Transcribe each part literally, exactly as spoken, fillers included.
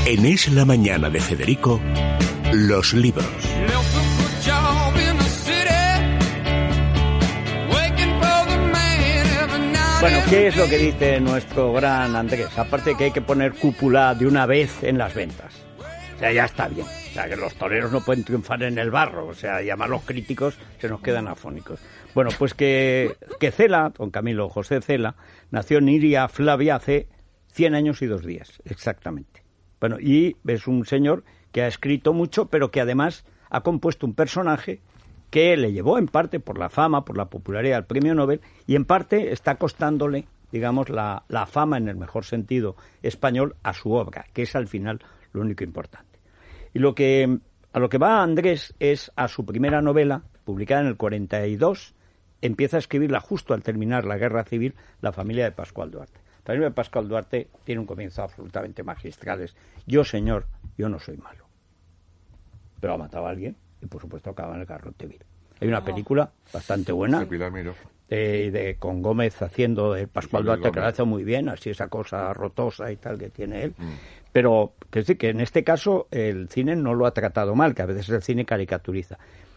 En Es la Mañana de Federico, los libros. Bueno, ¿qué es lo que dice nuestro gran Andrés? Aparte que hay que poner cúpula de una vez en las ventas. O sea, ya está bien. O sea, que los toreros no pueden triunfar en el barro. O sea, y además los críticos se nos quedan afónicos. Bueno, pues que, que Cela, don Camilo José Cela, nació en Iria Flavia hace cien años y dos días, exactamente. Bueno, y es un señor que ha escrito mucho, pero que además ha compuesto un personaje que le llevó en parte por la fama, por la popularidad al premio Nobel, y en parte está costándole, digamos, la, la fama en el mejor sentido español a su obra, que es al final lo único importante. Y lo que a lo que va Andrés es a su primera novela, publicada en el cuarenta y dos, empieza a escribirla justo al terminar la Guerra Civil, La familia de Pascual Duarte. La familia de Pascual Duarte tiene un comienzo absolutamente magistral. Es, yo, señor, yo no soy malo. Pero ha matado a alguien y, por supuesto, acaba en el garrote vil. Hay una película bastante buena de, de, con Gómez haciendo de Pascual Duarte, que lo hace muy bien, así esa cosa rotosa y tal que tiene él. Mm. Pero que sí, que en este caso el cine no lo ha tratado mal, que a veces el cine caricaturiza.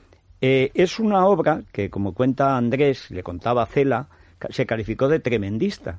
Eh, es una obra que, como cuenta Andrés, le contaba Cela, se calificó de tremendista.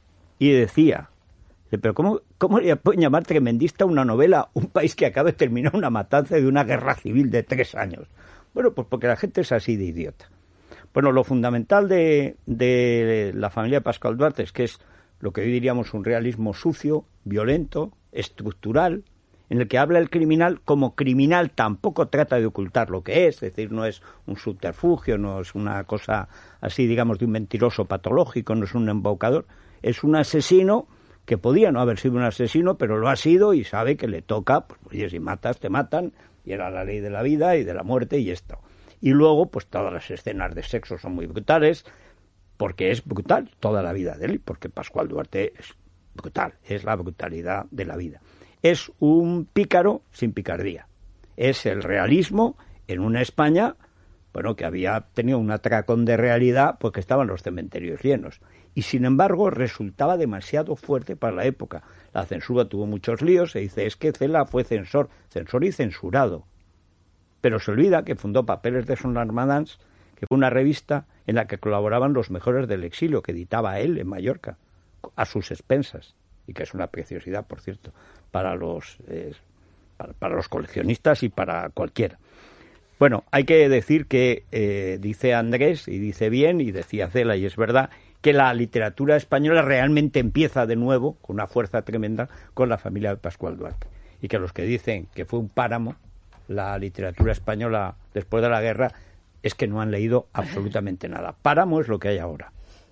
Y decía, pero ¿cómo, cómo le pueden llamar tremendista una novela, un país que acaba de terminar una matanza de una guerra civil de tres años? Bueno, pues porque la gente es así de idiota. Bueno, lo fundamental de, de la familia de Pascual Duarte es que es lo que hoy diríamos un realismo sucio, violento, estructural, en el que habla el criminal como criminal, tampoco trata de ocultar lo que es, es decir, no es un subterfugio, no es una cosa así, digamos, de un mentiroso patológico, no es un embaucador, es un asesino que podía no haber sido un asesino, pero lo ha sido y sabe que le toca, pues oye, si matas, te matan, y era la ley de la vida y de la muerte y esto. Y luego, pues todas las escenas de sexo son muy brutales, porque es brutal toda la vida de él, porque Pascual Duarte es brutal, es la brutalidad de la vida. Es un pícaro sin picardía. Es el realismo en una España, bueno, que había tenido un atracón de realidad, pues que estaban los cementerios llenos. Y sin embargo resultaba demasiado fuerte para la época. La censura tuvo muchos líos, se dice, es que Cela fue censor, censor y censurado. Pero se olvida que fundó Papeles de Son Armadans, que fue una revista en la que colaboraban los mejores del exilio, que editaba él en Mallorca, a sus expensas, y que es una preciosidad, por cierto, para los, eh, para, para los coleccionistas y para cualquiera. Bueno, hay que decir que eh, dice Andrés, y dice bien, y decía Cela, y es verdad, que la literatura española realmente empieza de nuevo, con una fuerza tremenda, con la familia de Pascual Duarte. Y que los que dicen que fue un páramo, la literatura española después de la guerra, es que no han leído absolutamente nada. Páramo es lo que hay ahora.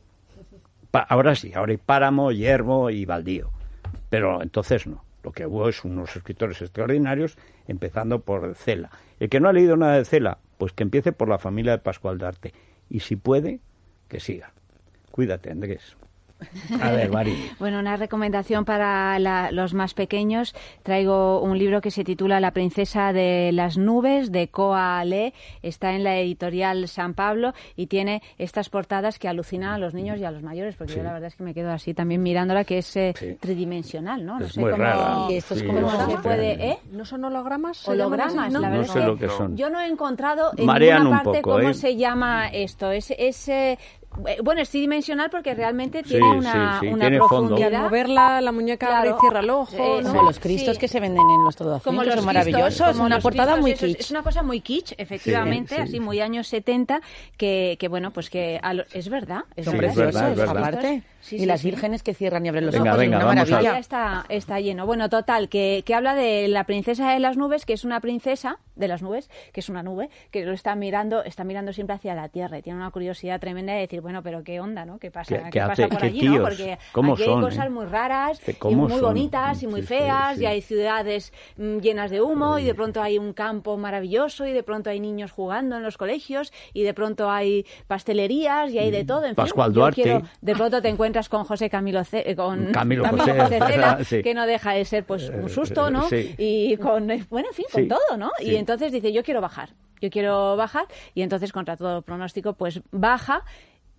Pa- ahora sí, ahora hay páramo, yermo y baldío. Pero entonces no. Lo que hubo es unos escritores extraordinarios, empezando por Cela. El que no ha leído nada de Cela, pues que empiece por la familia de Pascual Duarte. Y si puede, que siga. Cuídate, Andrés. A ver, Mari. Bueno, una recomendación para la, los más pequeños. Traigo un libro que se titula La princesa de las nubes, de Coa Le. Está en la editorial San Pablo y tiene estas portadas que alucinan a los niños y a los mayores, porque sí. Yo la verdad es que me quedo así también mirándola, que es eh, sí. tridimensional, ¿no? No es sé muy cómo, rara. Y esto es sí, como no se puede, ¿eh? ¿No son hologramas? Hologramas, no, la verdad no sé es que lo que son. Yo no he encontrado en Marean ninguna parte un poco, cómo ¿eh? se llama esto. Es, es eh, bueno, es tridimensional porque realmente tiene sí, una, sí, sí, una tiene profundidad. Y al moverla, la muñeca Claro. abre y cierra el ojo, Eh, ¿no? Como los cristos sí. que se venden en los Todo Como Acción, los son maravillosos. Como una los portada cristos, muy eso, kitsch. Es una cosa muy kitsch, efectivamente, sí, sí. así muy años setenta, que, que bueno, pues que a lo, es verdad. Es Sí, verdad. es verdad, es verdad. Aparte. Sí, y sí, las sí. vírgenes que cierran y abren los Venga, ojos. venga, una vamos maravilla. Ya está, está lleno. Bueno, total, que, que habla de la princesa de las nubes, que es una princesa de las nubes, que es una nube, que lo está mirando, está mirando siempre hacia la tierra y tiene una curiosidad tremenda de decir, bueno, pero qué onda, ¿no? ¿Qué pasa? ¿Qué, ¿Qué, qué pasa hace, por qué allí, tíos? no? Porque ¿Cómo aquí son, hay cosas eh? muy raras y ¿Cómo muy son? bonitas y muy Sí, feas, sí, sí. y hay ciudades mm, llenas de humo, y de pronto hay un campo maravilloso, y de pronto hay niños jugando en los colegios, y de pronto hay pastelerías, y hay de todo, en Pascual fin. Yo Duarte. quiero, de pronto te encuentras con José Camilo Ce- eh, con Camilo Camilo José, José Cela, sí. que no deja de ser pues un susto, ¿no? Sí. Y con, bueno, en fin, con Sí. todo, ¿no? Sí. Y entonces dice, yo quiero bajar, yo quiero bajar, y entonces contra todo pronóstico, pues baja.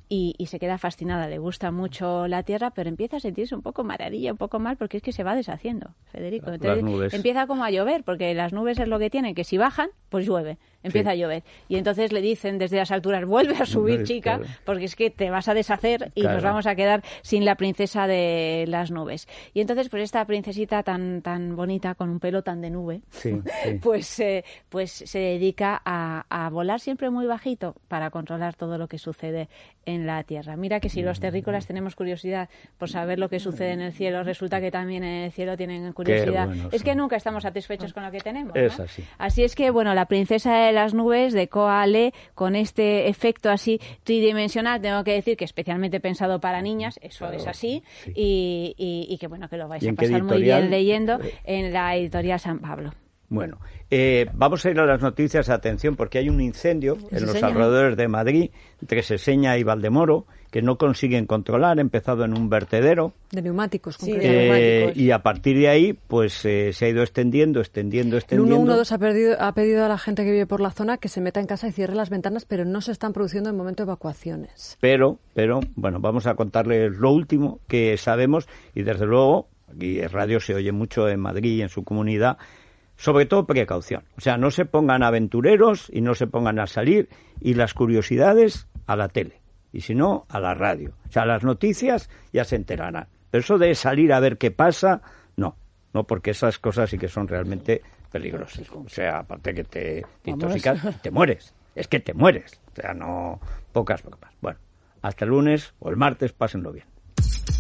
y, y se queda fascinada, le gusta mucho la Tierra, pero empieza a sentirse un poco maravilla, un poco mal, porque es que se va deshaciendo, Federico. Entonces, las nubes. Empieza como a llover, porque las nubes es lo que tienen, que si bajan, pues llueve, empieza Sí. a llover. Y entonces le dicen desde las alturas, vuelve a subir, Claro. chica, porque es que te vas a deshacer y Claro. nos vamos a quedar sin la princesa de las nubes. Y entonces, pues esta princesita tan, tan bonita, con un pelo tan de nube, Sí, sí. pues, eh, pues se dedica a, a volar siempre muy bajito para controlar todo lo que sucede en la Tierra. Mira que si los terrícolas tenemos curiosidad por saber lo que sucede en el cielo, resulta que también en el cielo tienen curiosidad. buenos Es que son. nunca estamos satisfechos con lo que tenemos, ¿no? Es así. Así es que, bueno, la princesa de las nubes de Koale, con este efecto así tridimensional, tengo que decir que especialmente pensado para niñas, eso Claro, es así, sí. y, y, y que bueno, que lo vais ¿Y a en qué pasar muy editorial? bien leyendo en la editorial San Pablo. Bueno, eh, vamos a ir a las noticias, atención, porque hay un incendio en los Seseña. alrededores de Madrid, entre Seseña y Valdemoro, que no consiguen controlar, ha empezado en un vertedero, De neumáticos, Sí, concretamente. de eh, neumáticos. y a partir de ahí, pues eh, se ha ido extendiendo, extendiendo, El extendiendo. ciento doce ha, perdido- ha pedido a la gente que vive por la zona que se meta en casa y cierre las ventanas, pero no se están produciendo en momento de evacuaciones. Pero, pero, bueno, vamos a contarles lo último que sabemos y desde luego, aquí en radio se oye mucho en Madrid y en su comunidad, sobre todo precaución. O sea, no se pongan aventureros y no se pongan a salir y las curiosidades a la tele y si no, a la radio. O sea, las noticias ya se enterarán. Pero eso de salir a ver qué pasa, no. No, porque esas cosas sí que son realmente peligrosas. O sea, aparte que te, te intoxicas, te mueres. Es que te mueres. O sea, no, pocas, pocas. Bueno, hasta el lunes o el martes, pásenlo bien.